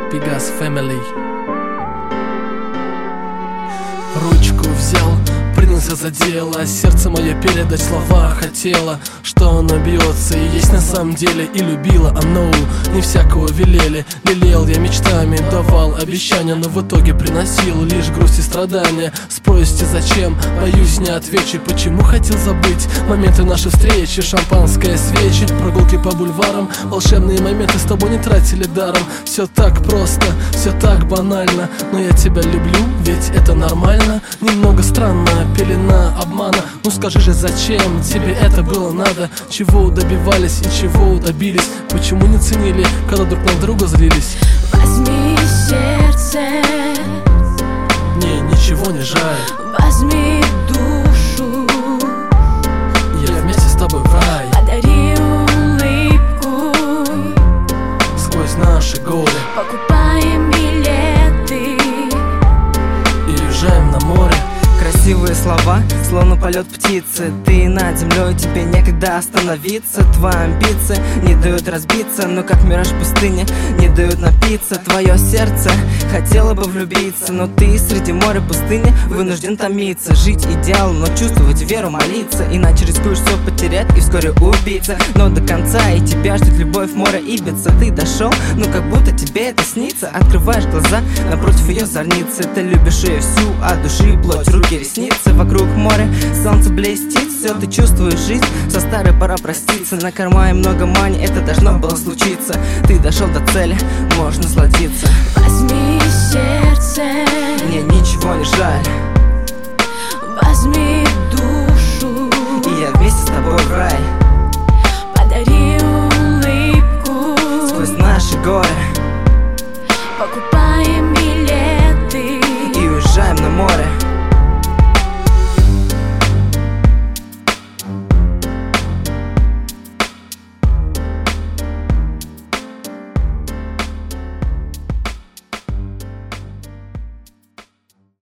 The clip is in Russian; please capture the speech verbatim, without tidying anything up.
Pegas Family. Ручку взял, принялся за дело. Сердце мое передать слова хотело, что оно бьется и есть на самом деле. И любила оно, не всякого велели. Лелеял я мечтами, давал обещания, но в итоге приносил лишь грусть и страдания. Спросите зачем, боюсь не отвечу. Почему хотел забыть моменты нашей встречи? Шампанское, свечи, прогулки по бульварам. Волшебные моменты с тобой не тратили даром. Все так просто, все так банально, но я тебя люблю, ведь это нормально. Немного странно, пелена обмана. Ну скажи же, зачем тебе это было надо? Чего добивались и чего добились? Почему не ценили, когда друг на друга злились? Возьми сердце, мне ничего не жаль. возьми душу, я вместе с тобой в рай. подари улыбку, сквозь наши горы покупаем билеты и уезжаем на море. Красивые слова, словно полет птицы. Ты над землей, тебе некогда остановиться. Твои амбиции не дают разбиться, но как мираж пустыни не дают напиться. Твое сердце хотело бы влюбиться, но ты среди моря пустыни вынужден томиться. Жить идеалом, но чувствовать веру, молиться, иначе рискуешь все потерять и вскоре убийца. Но до конца и тебя ждет любовь, море и биться. Ты дошел, но как будто тебе это снится. Открываешь глаза, напротив ее зорницы. Ты любишь ее всю, от души плоть, руки, ресницы. Вокруг моря, солнце блестит, все ты чувствуешь жизнь. Со старой пора проститься, на кармане много мани, это должно было случиться. Ты дошел до цели, можешь насладиться. Возьми сердце, мне ничего не жаль. возьми душу, И я вместе с тобой в рай. подари улыбку, Сквозь наши горы покупаем билеты и уезжаем на море.